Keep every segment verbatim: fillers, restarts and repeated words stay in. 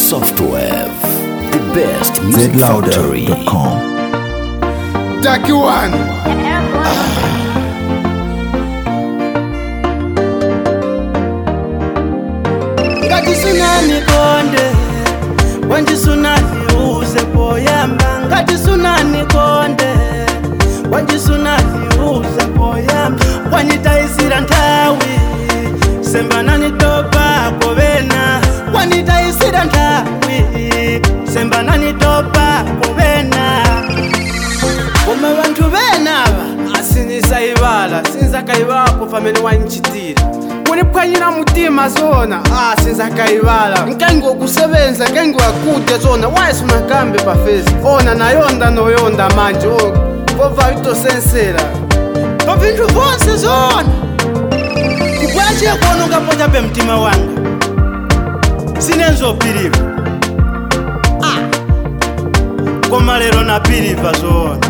Software, the best music factory dot com. Taki one. Ngati sunani konde, wanji sunani uze poyamba. Ngati sunani konde, wanji sunani uze poyamba. Wanitaisira ntawi, sembanani topa kovena. Wanitaisira ntawi, sembanani topa kovena. Koma bantu benaba asinisa ibala sinza kaibala kufamene wanchitira kuni pwanyira mutima zona ah sinza kaibala nkengo kusebenza nkengo yakudya zona waisuna kambe pa face ona nayonda noyonda manje o pova ito sensera pa vintu vonse zona kubwachiye kuona ungaponya pe mtima wanga sinenzo piliva ah koma lero na piliva zona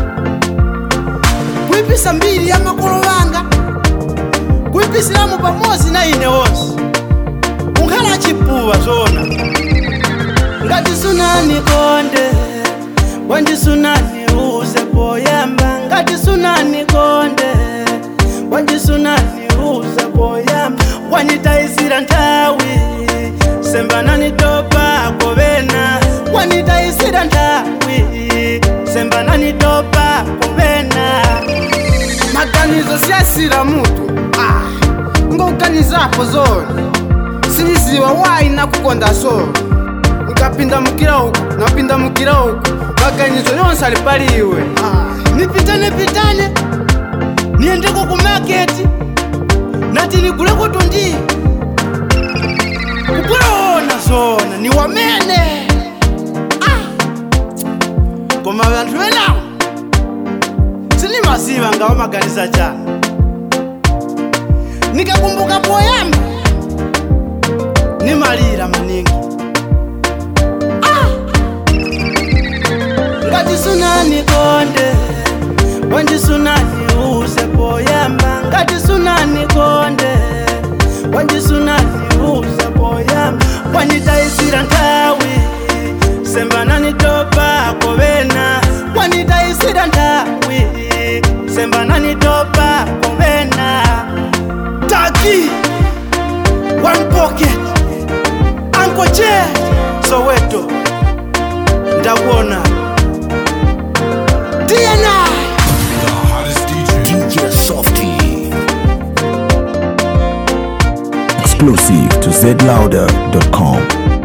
kuipisa mbili ya makolo wanga kuipisiramu pamozi na ine wonse unkhala chipuwa zona ngati sunani konde wanji sunani uze poyamba ngati sunani konde wanji sunani uze poyamba wanitaisira ntawi sembanani topa kovena wanitaisira ntawi sembanani topa kovena maganizo siyasira mutu ah ngokanizapo zona siniziwa wayi nakukonda so nikapinda mukira uku napinda mukira uku maganizo yonse alipaliwe ah nipitane pitane niendeko ku market nati nigule kutundi kuona zona ni wamene ah koma bantu bena sini masiva ngawa maganiza jana nikakumbuka poyamba ni malira maningi ah ngati sunani konde wanji sunani uze poyamba ngati sunani konde wanji sunani uze poyamba wanitaisira ntawi sembanani topa kovena wanitaisira ntawi sembanani topa kovena Taki one pocket Uncle J Soweto ndawona D N I The hottest D J D J Softy. Exclusive to Z Louder dot com.